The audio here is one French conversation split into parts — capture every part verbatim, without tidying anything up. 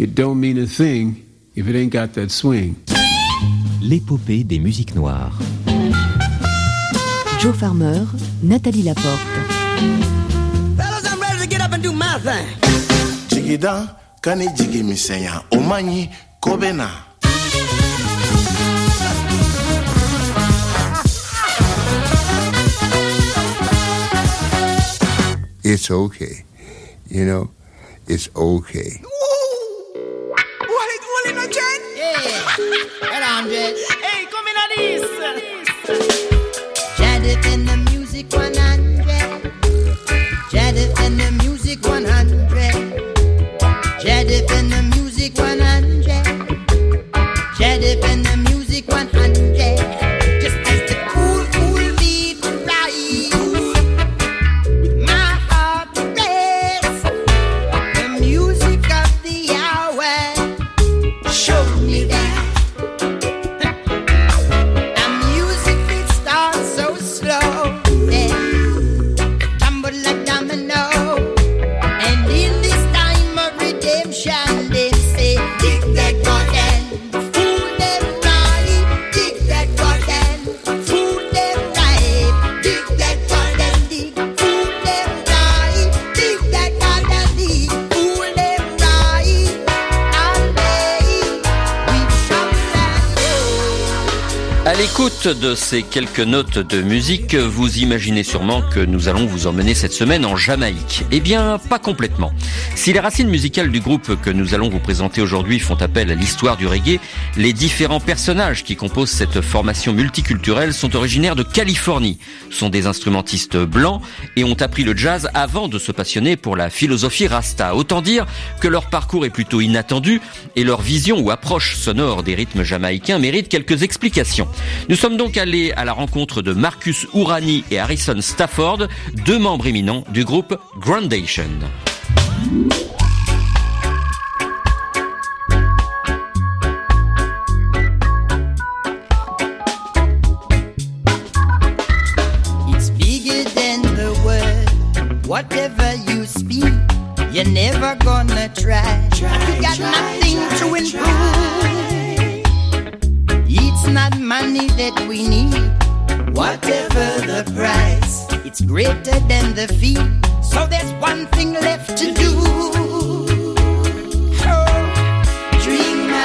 it don't mean a thing if it ain't got that swing. L'épopée des musiques noires. Joe Farmer, Nathalie Laporte. Fellas, I'm ready to get up and do my thing. Jigida, kani jigi misenya, omanyi, kobena. It's okay. You know, it's okay. What is rolling on, Jen? Yeah, right on, Jen. Hey, come in on this. Jadif in the music one hundred. Jadif in the music one hundred. Jadif in the music one hundred. Jadif in the music one hundred. Just as the cool, cool beat rise. With my heart race. The music of the hour. Show me that. À l'écoute de ces quelques notes de musique, vous imaginez sûrement que nous allons vous emmener cette semaine en Jamaïque. Eh bien, pas complètement. Si les racines musicales du groupe que nous allons vous présenter aujourd'hui font appel à l'histoire du reggae, les différents personnages qui composent cette formation multiculturelle sont originaires de Californie, sont des instrumentistes blancs et ont appris le jazz avant de se passionner pour la philosophie Rasta. Autant dire que leur parcours est plutôt inattendu et leur vision ou approche sonore des rythmes jamaïcains mérite quelques explications. Nous sommes donc allés à la rencontre de Marcus Hourani et Harrison Stafford, deux membres éminents du groupe Groundation. It's bigger than the word. Whatever you speak, you're never gonna try. try you got try, nothing try, to improve. Try. It's not money that we need, whatever the price. It's greater than the fee, so there's one thing left to do. Oh, dreamer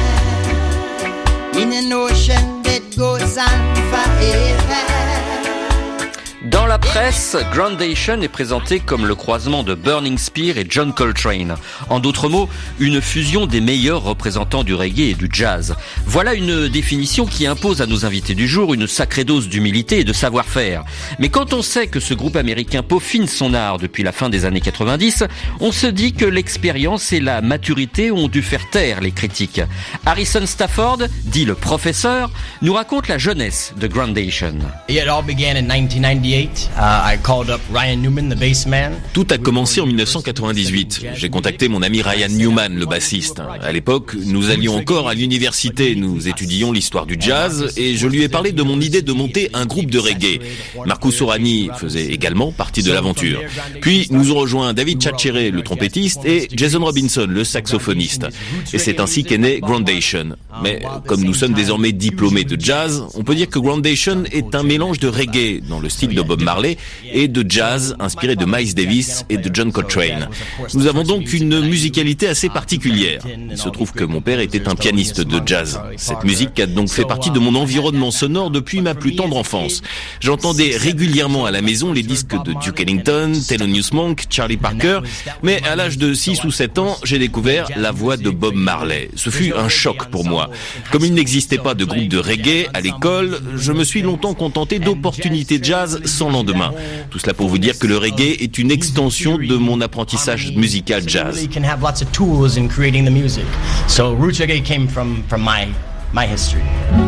in an ocean that goes on forever. Dans la presse, Groundation est présenté comme le croisement de Burning Spear et John Coltrane. En d'autres mots, une fusion des meilleurs représentants du reggae et du jazz. Voilà une définition qui impose à nos invités du jour une sacrée dose d'humilité et de savoir-faire. Mais quand on sait que ce groupe américain peaufine son art depuis la fin des années quatre-vingt-dix, on se dit que l'expérience et la maturité ont dû faire taire les critiques. Harrison Stafford, dit le professeur, nous raconte la jeunesse de Groundation. It all began in nineteen ninety-eight. Uh, I called up Ryan Newman, the bass man. Tout a commencé en dix-neuf cent quatre-vingt-dix-huit. J'ai contacté mon ami Ryan Newman, le bassiste. À l'époque, nous allions encore à l'université, nous étudions l'histoire du jazz et je lui ai parlé de mon idée de monter un groupe de reggae. Marcus Hourani faisait également partie de l'aventure. Puis nous ont rejoint David Chatchere, le trompettiste, et Jason Robinson, le saxophoniste. Et c'est ainsi qu'est né Groundation. Mais comme nous sommes désormais diplômés de jazz, on peut dire que Groundation est un mélange de reggae dans le style de Bob Marley et de jazz inspiré de Miles Davis et de John Coltrane. Nous avons donc une musicalité assez particulière. Il se trouve que mon père était un pianiste de jazz. Cette musique a donc fait partie de mon environnement sonore depuis ma plus tendre enfance. J'entendais régulièrement à la maison les disques de Duke Ellington, Thelonious Monk, Charlie Parker, mais à l'âge de six ou sept ans, j'ai découvert la voix de Bob Marley. Ce fut un choc pour moi. Comme il n'existait pas de groupe de reggae à l'école, je me suis longtemps contenté d'opportunités jazz sans lendemain. Tout cela pour vous dire que le reggae est une extension de mon apprentissage musical jazz. So roots reggae came from from my my history.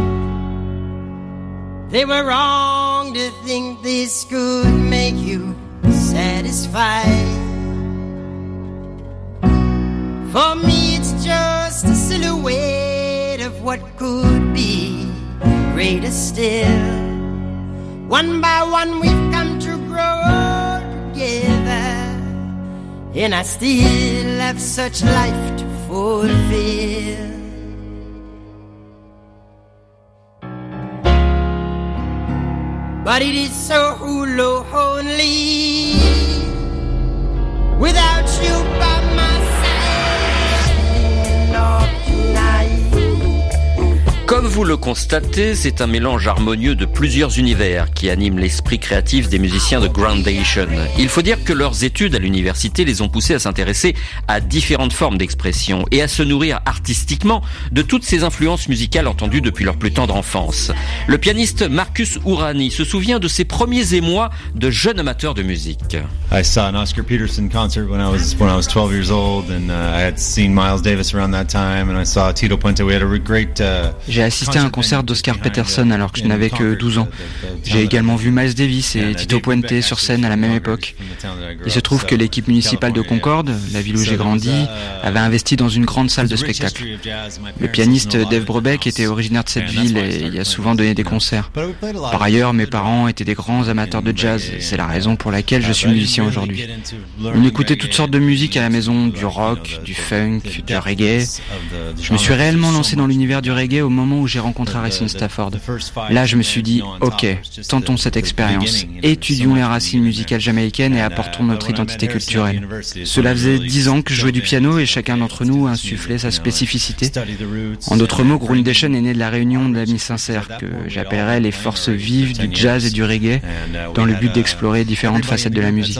They were wrong to think this could make you satisfied. For me it's just a silhouette of what could be greater still. One by one we've come to grow together, and I still have such life to fulfill. But it is so lonely without you by my side. Love tonight. Comme vous le constatez, c'est un mélange harmonieux de plusieurs univers qui anime l'esprit créatif des musiciens de Groundation. Il faut dire que leurs études à l'université les ont poussés à s'intéresser à différentes formes d'expression et à se nourrir artistiquement de toutes ces influences musicales entendues depuis leur plus tendre enfance. Le pianiste Marcus Urani se souvient de ses premiers émois de jeune amateur de musique. I saw an Oscar Peterson concert when I was when I was twelve years old, and uh, I had seen Miles Davis around that time, and I saw Tito Puente. We had a great. Uh, J'ai assisté à un concert d'Oscar Peterson alors que je n'avais que douze ans. J'ai également vu Miles Davis et Tito Puente sur scène à la même époque. Il se trouve que l'équipe municipale de Concorde, la ville où j'ai grandi, avait investi dans une grande salle de spectacle. Le pianiste Dave Brubeck était originaire de cette ville et y a souvent donné des concerts. Par ailleurs, mes parents étaient des grands amateurs de jazz et c'est la raison pour laquelle je suis musicien aujourd'hui. On écoutait toutes sortes de musique à la maison, du rock, du funk, du reggae. Je me suis réellement lancé dans l'univers du reggae au moment où j'ai rencontré Harrison Stafford. Là, je me suis dit, ok, tentons cette expérience, étudions les racines musicales jamaïcaines et apportons notre identité culturelle. Cela faisait dix ans que je jouais du piano et chacun d'entre nous insufflait sa spécificité. En d'autres mots, Groundation est né de la réunion d'amis sincères que j'appellerais les forces vives du jazz et du reggae dans le but d'explorer différentes facettes de la musique.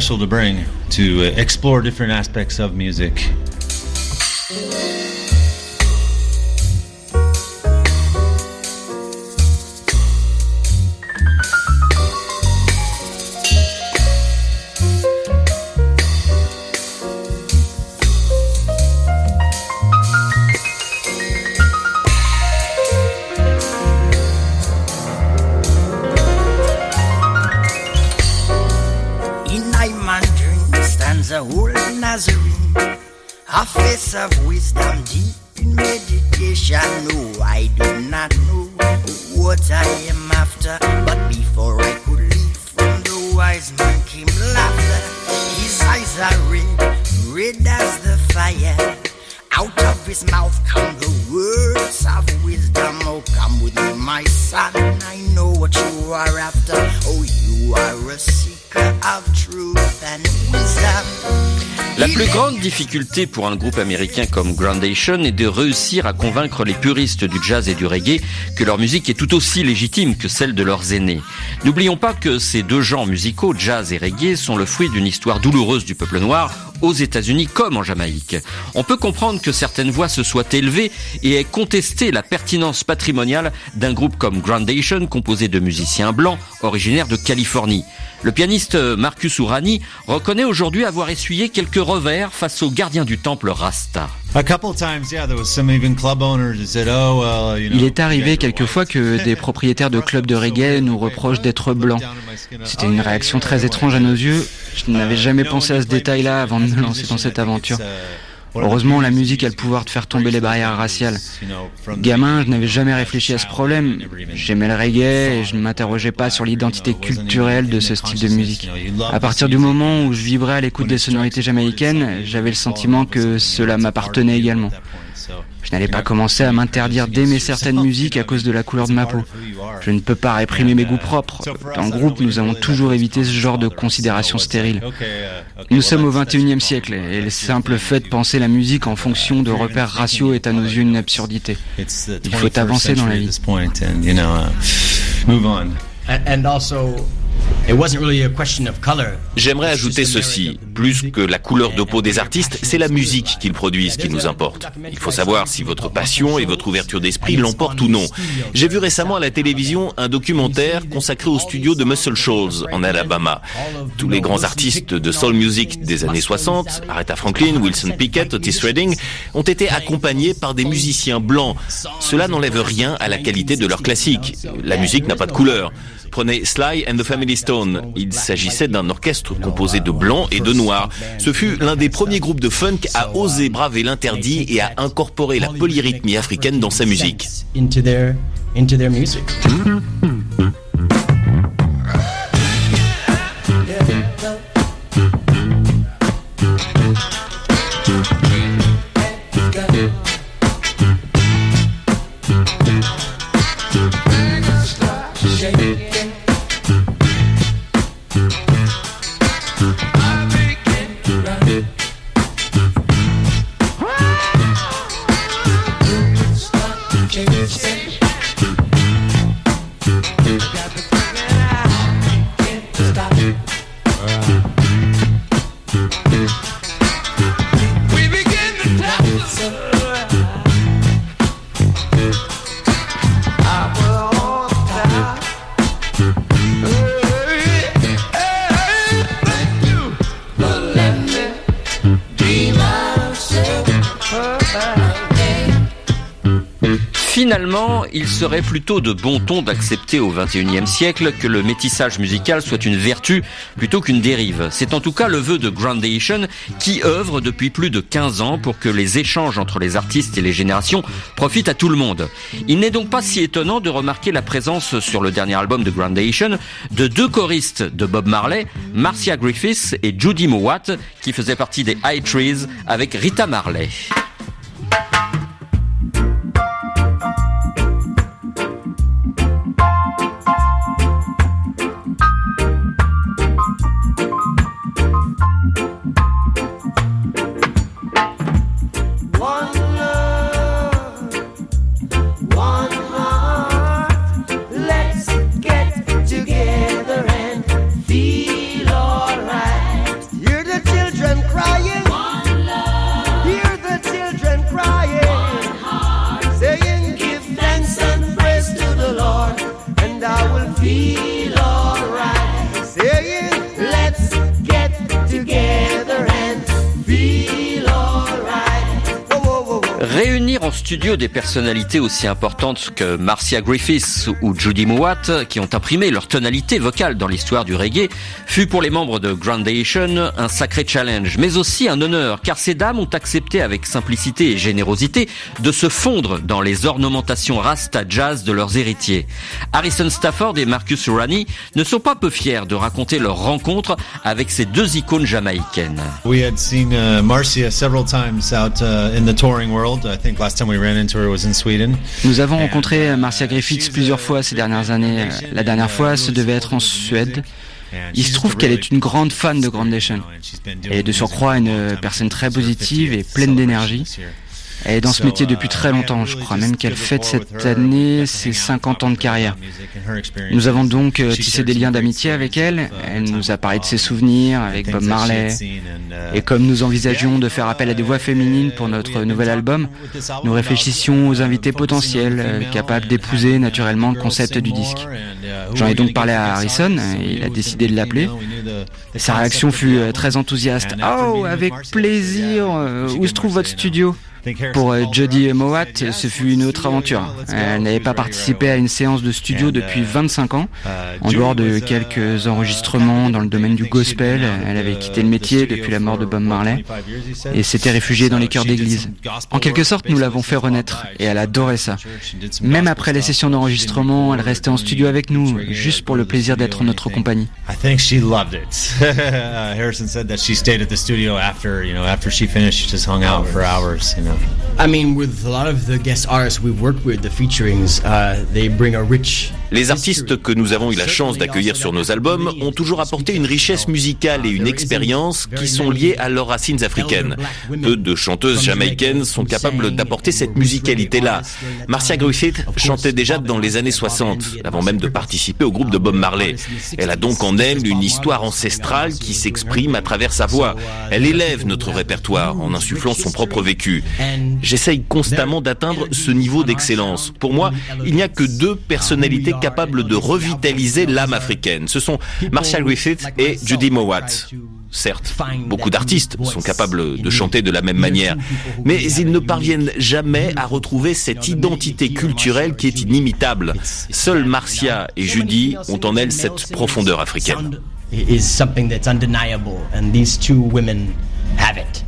A face of wisdom deep in meditation. No, I do not know what I am after, but before I could leave from the wise man came laughter. His eyes are red, red as the fire. Out of his mouth come the words of wisdom. Oh, come with me, my son, I know what you are after. Oh, you are a seeker of truth and wisdom. La plus grande difficulté pour un groupe américain comme Groundation est de réussir à convaincre les puristes du jazz et du reggae que leur musique est tout aussi légitime que celle de leurs aînés. N'oublions pas que ces deux genres musicaux, jazz et reggae, sont le fruit d'une histoire douloureuse du peuple noir aux États-Unis comme en Jamaïque. On peut comprendre que certaines voix se soient élevées et aient contesté la pertinence patrimoniale d'un groupe comme Groundation composé de musiciens blancs originaires de Californie. Le pianiste Marcus Urani reconnaît aujourd'hui avoir essuyé quelques revers face aux gardiens du temple Rasta. Il est arrivé quelquefois que des propriétaires de clubs de reggae nous reprochent d'être blancs. C'était une réaction très étrange à nos yeux. Je n'avais jamais pensé à ce détail-là avant de me lancer dans cette aventure. Heureusement, la musique a le pouvoir de faire tomber les barrières raciales. Gamin, je n'avais jamais réfléchi à ce problème. J'aimais le reggae et je ne m'interrogeais pas sur l'identité culturelle de ce style de musique. À partir du moment où je vibrais à l'écoute des sonorités jamaïcaines, j'avais le sentiment que cela m'appartenait également. Je n'allais pas commencer à m'interdire d'aimer certaines musiques à cause de la couleur de ma peau. Je ne peux pas réprimer mes goûts propres. Dans le groupe, nous avons toujours évité ce genre de considérations stériles. Nous sommes au vingt et unième siècle et le simple fait de penser la musique en fonction de repères raciaux est à nos yeux une absurdité. Il faut avancer dans la vie. J'aimerais ajouter ceci. Plus que la couleur de peau des artistes, c'est la musique qu'ils produisent qui nous importe. Il faut savoir si votre passion et votre ouverture d'esprit l'emportent ou non. J'ai vu récemment à la télévision un documentaire consacré au studio de Muscle Shoals en Alabama. Tous les grands artistes de soul music des années soixante, Aretha Franklin, Wilson Pickett, Otis Redding, ont été accompagnés par des musiciens blancs. Cela n'enlève rien à la qualité de leurs classiques. La musique n'a pas de couleur. Prenez Sly and the Family Stone. Il s'agissait d'un orchestre composé de blancs et de noirs. Ce fut l'un des premiers groupes de funk à oser braver l'interdit et à incorporer la polyrythmie africaine dans sa musique. Into their, into their music. Finalement, il serait plutôt de bon ton d'accepter au vingt et unième siècle que le métissage musical soit une vertu plutôt qu'une dérive. C'est en tout cas le vœu de Groundation qui œuvre depuis plus de quinze ans pour que les échanges entre les artistes et les générations profitent à tout le monde. Il n'est donc pas si étonnant de remarquer la présence sur le dernier album de Groundation de deux choristes de Bob Marley, Marcia Griffiths et Judy Mowatt, qui faisaient partie des High Trees avec Rita Marley. Réunir en studio des personnalités aussi importantes que Marcia Griffiths ou Judy Mowatt, qui ont imprimé leur tonalité vocale dans l'histoire du reggae, fut pour les membres de Groundation un sacré challenge, mais aussi un honneur, car ces dames ont accepté avec simplicité et générosité de se fondre dans les ornementations rasta jazz de leurs héritiers. Harrison Stafford et Marcus Ranney ne sont pas peu fiers de raconter leur rencontre avec ces deux icônes jamaïcaines. We had seen uh, Marcia several times out uh, in the touring world. I think last time we ran into her was in Sweden. Nous avons rencontré Marcia Griffiths plusieurs fois ces dernières années. La dernière fois, ce devait être en Suède. Il se trouve qu'elle est une grande fan de Groundation. Elle est de surcroît une personne très positive et pleine d'énergie. Elle est dans ce métier depuis très longtemps, je crois même qu'elle fête cette année ses cinquante ans de carrière. Nous avons donc tissé des liens d'amitié avec elle, elle nous a parlé de ses souvenirs avec Bob Marley, et comme nous envisagions de faire appel à des voix féminines pour notre nouvel album, nous réfléchissions aux invités potentiels, capables d'épouser naturellement le concept du disque. J'en ai donc parlé à Harrison, et il a décidé de l'appeler. Sa réaction fut très enthousiaste. « Oh, avec plaisir, où se trouve votre studio ?» Pour Judy Mowatt, ce fut une autre aventure. Elle n'avait pas participé à une séance de studio depuis vingt-cinq ans. En dehors de quelques enregistrements dans le domaine du gospel, elle avait quitté le métier depuis la mort de Bob Marley et s'était réfugiée dans les chœurs d'église. En quelque sorte, nous l'avons fait renaître et elle adorait ça. Même après les sessions d'enregistrement, elle restait en studio avec nous, juste pour le plaisir d'être en notre compagnie. I think she loved it. Harrison said that she stayed at the studio after, you know, after she finished, she just hung out for hours, you know. I mean, with a lot of the guest artists we've worked with, the featurings, uh, they bring a rich. Les artistes que nous avons eu la chance d'accueillir sur nos albums ont toujours apporté une richesse musicale et une expérience qui sont liées à leurs racines africaines. Peu de chanteuses jamaïcaines sont capables d'apporter cette musicalité-là. Marcia Griffith chantait déjà dans les années soixante, avant même de participer au groupe de Bob Marley. Elle a donc en elle une histoire ancestrale qui s'exprime à travers sa voix. Elle élève notre répertoire en insufflant son propre vécu. J'essaye constamment d'atteindre ce niveau d'excellence. Pour moi, il n'y a que deux personnalités capables de revitaliser l'âme africaine. Ce sont Marcia Griffith et Judy Mowatt. Certes, beaucoup d'artistes sont capables de chanter de la même manière, mais ils ne parviennent jamais à retrouver cette identité culturelle qui est inimitable. Seuls Marcia et Judy ont en elles cette profondeur africaine. Is something that's undeniable, and these two women have it.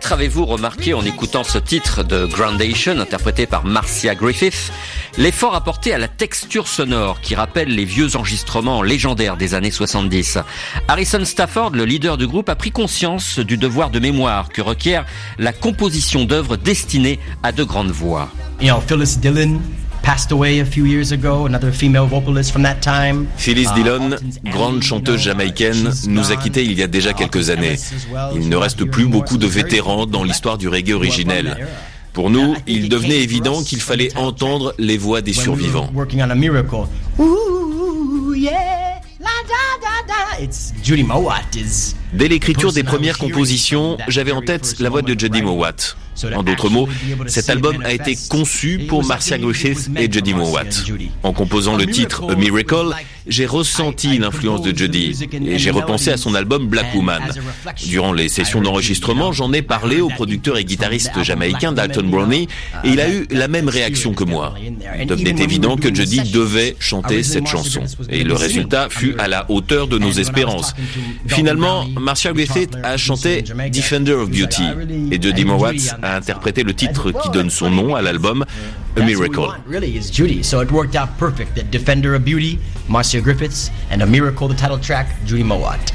Peut-être avez-vous remarqué en écoutant ce titre de Groundation, interprété par Marcia Griffith, l'effort apporté à la texture sonore qui rappelle les vieux enregistrements légendaires des années soixante-dix. Harrison Stafford, le leader du groupe, a pris conscience du devoir de mémoire que requiert la composition d'œuvres destinées à de grandes voix. You know, Phyllis Dillon passed away a few years ago, another female vocalist from that time. Phyllis Dillon, grande chanteuse jamaïcaine, nous a quittés il y a déjà quelques années. Il ne reste plus beaucoup de vétérans dans l'histoire du reggae originel. Pour nous, il devenait évident qu'il fallait entendre les voix des survivants. Dès l'écriture des premières compositions, j'avais en tête la voix de Jody Mowatt. En d'autres mots, cet album a été conçu pour Marcia Griffith et Jody Mowatt. En composant le titre A Miracle, j'ai ressenti l'influence de Jody et j'ai repensé à son album Black Woman. Durant les sessions d'enregistrement, j'en ai parlé au producteur et guitariste jamaïcain Dalton Brownie et il a eu la même réaction que moi. Il devenait évident que Jody devait chanter cette chanson et le résultat fut à la hauteur de nos espérances. Finalement, Marcia Griffith a chanté Defender of Beauty et Jody Mowatt a interprété le titre qui donne son nom à l'album, A Miracle. So it worked out perfect that Defender of Beauty, Marcia Griffiths, and A Miracle, the title track, Jody Mowatt.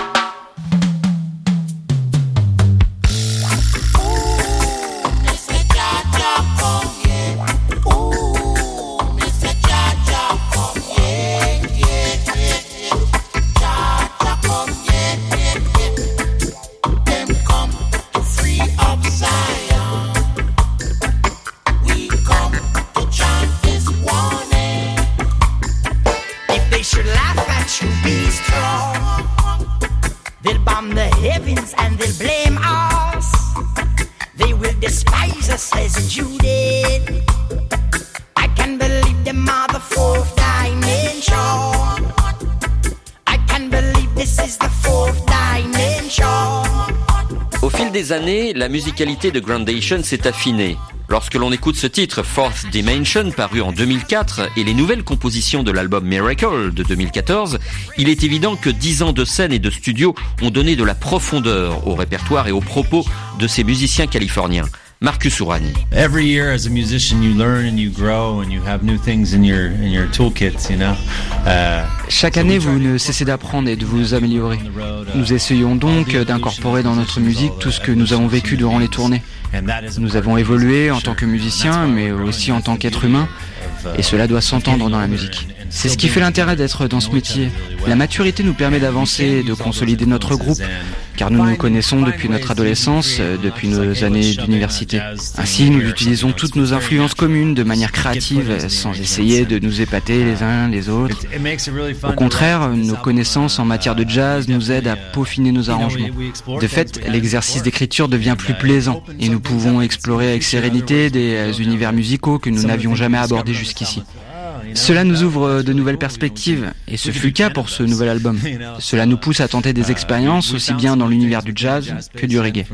Au fil des années, la musicalité de Groundation s'est affinée. Lorsque l'on écoute ce titre, Fourth Dimension, paru en deux mille quatre, et les nouvelles compositions de l'album Miracle de deux mille quatorze, il est évident que dix ans de scène et de studio ont donné de la profondeur au répertoire et aux propos de ces musiciens californiens. Marcus Ourani. Every year as a musician you learn and you grow and you have new things in your in your toolkits, you know. Uh, Chaque année, vous ne cessez d'apprendre et de vous améliorer. Nous essayons donc d'incorporer dans notre musique tout ce que nous avons vécu durant les tournées. Nous avons évolué en tant que musiciens, mais aussi en tant qu'êtres humains, et cela doit s'entendre dans la musique. C'est ce qui fait l'intérêt d'être dans ce métier. La maturité nous permet d'avancer et de consolider notre groupe, car nous nous connaissons depuis notre adolescence, depuis nos années d'université. Ainsi, nous utilisons toutes nos influences communes de manière créative, sans essayer de nous épater les uns les autres. Au contraire, nos connaissances en matière de jazz nous aident à peaufiner nos arrangements. De fait, l'exercice d'écriture devient plus plaisant, et nous pouvons explorer avec sérénité des univers musicaux que nous n'avions jamais abordés jusqu'ici. Cela nous ouvre de nouvelles perspectives, et ce fut le cas pour ce nouvel album. Cela nous pousse à tenter des expériences aussi bien dans l'univers du jazz que du reggae.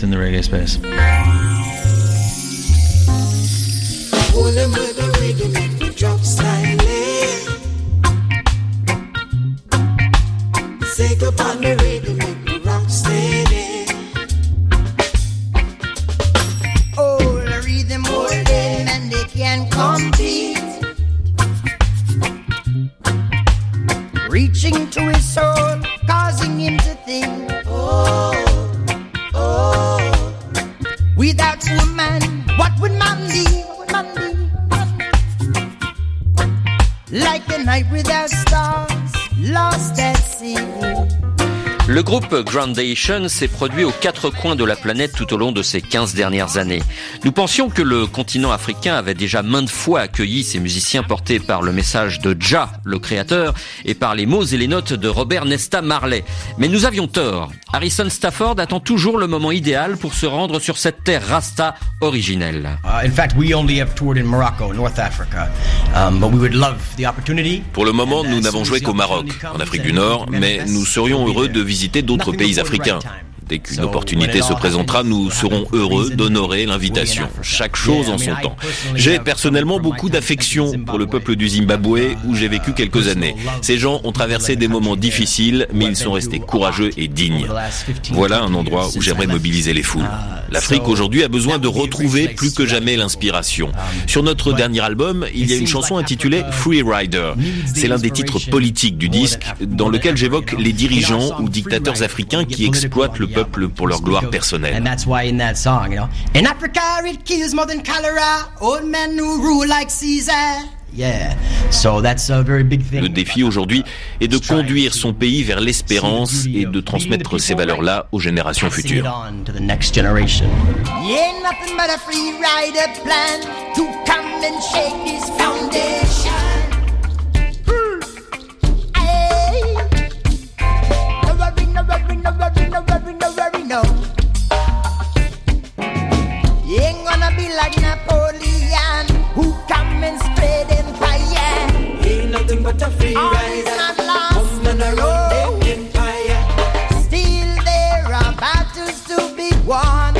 Reaching to his soul, causing him to think, oh, oh, without woman, what would man be? What would man be? Like a night without stars, lost at sea. Le groupe Groundation s'est produit aux quatre coins de la planète tout au long de ces quinze dernières années. Nous pensions que le continent africain avait déjà maintes fois accueilli ces musiciens portés par le message de Jah, le créateur, et par les mots et les notes de Robert Nesta Marley. Mais nous avions tort. Harrison Stafford attend toujours le moment idéal pour se rendre sur cette terre Rasta originelle. Uh, in fact, we only have toured in Morocco, North Africa, um, but we would love the opportunity. Pour le moment, nous n'avons joué qu'au Maroc, en Afrique du Nord, mais nous serions heureux de visiter d'autres pays africains. Dès qu'une opportunité se présentera, nous serons heureux d'honorer l'invitation. Chaque chose en son temps. J'ai personnellement beaucoup d'affection pour le peuple du Zimbabwe où j'ai vécu quelques années. Ces gens ont traversé des moments difficiles, mais ils sont restés courageux et dignes. Voilà un endroit où j'aimerais mobiliser les foules. L'Afrique aujourd'hui a besoin de retrouver plus que jamais l'inspiration. Sur notre dernier album, il y a une chanson intitulée Free Rider. C'est l'un des titres politiques du disque, dans lequel j'évoque les dirigeants ou dictateurs africains qui exploitent le peuple pour leur gloire personnelle. Le défi aujourd'hui est de conduire son pays vers l'espérance et de transmettre ces valeurs-là aux générations futures. But a free rider, come on a road empire. Still there are battles to be won.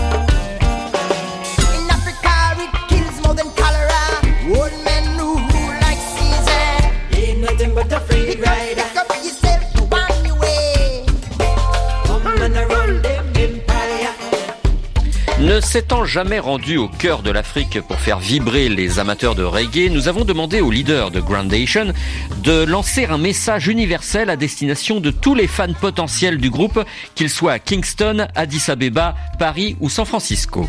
In Africa it kills more than cholera. Old men who rule like Caesar. Ain't nothing but a free rider. Pick up yourself to one your way. Come on a road empire. Ne s'étant jamais rendu au cœur de l'Afrique pour faire vibrer les amateurs de reggae, nous avons demandé au leader de Groundation de lancer un message universel à destination de tous les fans potentiels du groupe, qu'ils soient à Kingston, Addis Abeba, Paris ou San Francisco.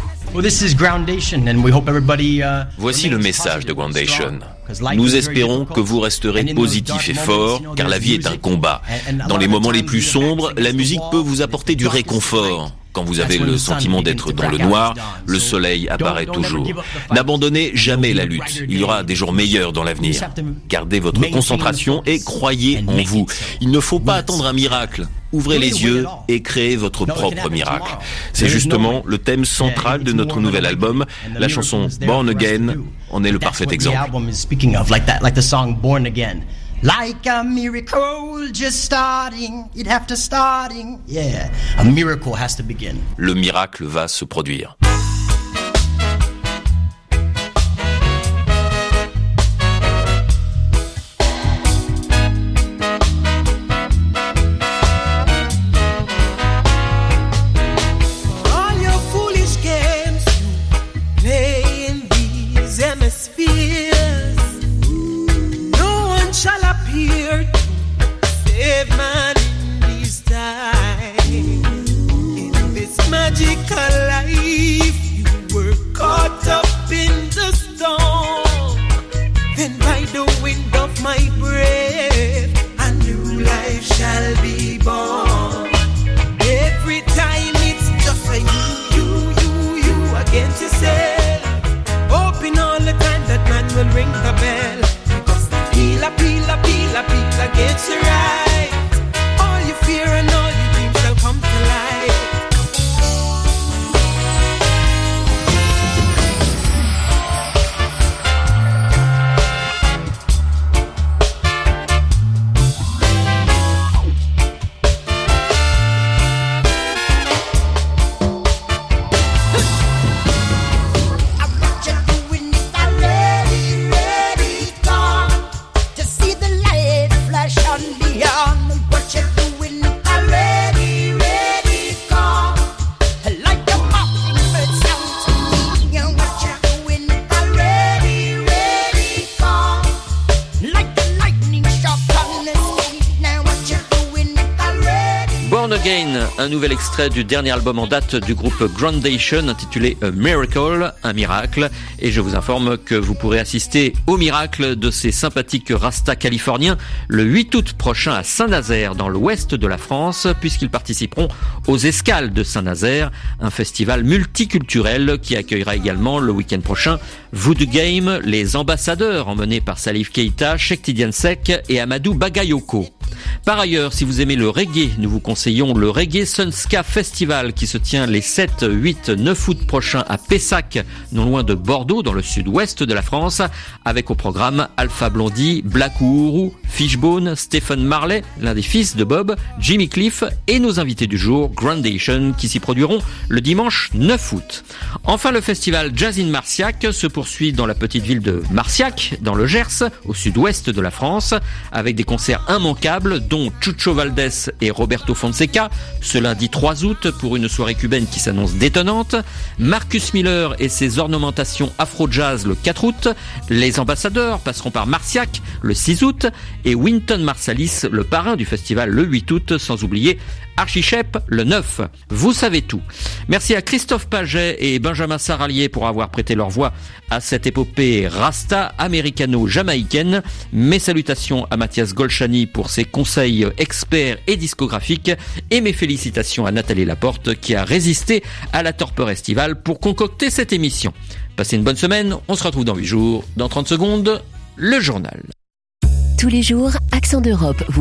Voici le message de Groundation. Nous espérons que vous resterez positifs et forts, car la vie est un combat. Dans les moments les plus sombres, la musique peut vous apporter du réconfort. Quand vous avez le sentiment d'être dans le noir, le soleil apparaît toujours. N'abandonnez jamais la lutte. Il y aura des jours meilleurs dans l'avenir. Gardez votre concentration et croyez en vous. Il ne faut pas attendre un miracle. Ouvrez les yeux et créez votre propre miracle. C'est justement le thème central de notre nouvel album. La chanson Born Again en est le parfait exemple. Like a miracle just starting, it have to starting, yeah, a miracle has to begin. Le miracle va se produire. All your foolish games you play in these hemispheres, shall appear to save man in this time. In this magical life, you were caught up in the storm. Then by the wind of my breath, a new life shall be born. Every time it's just a you, you, you, you against yourself. Hoping all the time that man will ring the bell. Peel a peel a peel a peel against your right. All your fear and all your dreams shall come to light. Again, un nouvel extrait du dernier album en date du groupe Groundation intitulé A Miracle, un miracle, et je vous informe que vous pourrez assister au miracle de ces sympathiques Rasta californiens le huit août prochain à Saint-Nazaire dans l'ouest de la France, puisqu'ils participeront aux Escales de Saint-Nazaire, un festival multiculturel qui accueillera également le week-end prochain Voodoo Game, les ambassadeurs emmenés par Salif Keita, Cheikh Tidiane Seck et Amadou Bagayoko. Par ailleurs, si vous aimez le reggae, nous vous conseillons le Reggae Sunska Festival qui se tient les sept, huit, neuf août prochains à Pessac, non loin de Bordeaux, dans le sud-ouest de la France, avec au programme Alpha Blondy, Black Uhuru, Fishbone, Stephen Marley, l'un des fils de Bob, Jimmy Cliff et nos invités du jour, Grandation, qui s'y produiront le dimanche neuf août. Enfin, le festival Jazz in Marciac se poursuit dans la petite ville de Marciac, dans le Gers, au sud-ouest de la France, avec des concerts immanquables, dont Chucho Valdés et Roberto Fonseca, ce lundi trois août pour une soirée cubaine qui s'annonce détonnante, Marcus Miller et ses ornementations afro-jazz le quatre août, les ambassadeurs passeront par Marciac le six août et Wynton Marsalis, le parrain du festival le huit août, sans oublier Archichep le neuf. Vous savez tout. Merci à Christophe Paget et Benjamin Saralier pour avoir prêté leur voix à cette épopée rasta américano-jamaïcaine. Mes salutations à Mathias Golchani pour ses conseils experts et discographiques et mes félicitations à Nathalie Laporte qui a résisté à la torpeur estivale pour concocter cette émission. Passez une bonne semaine, on se retrouve dans huit jours. Dans trente secondes, le journal. Tous les jours, Accent d'Europe vous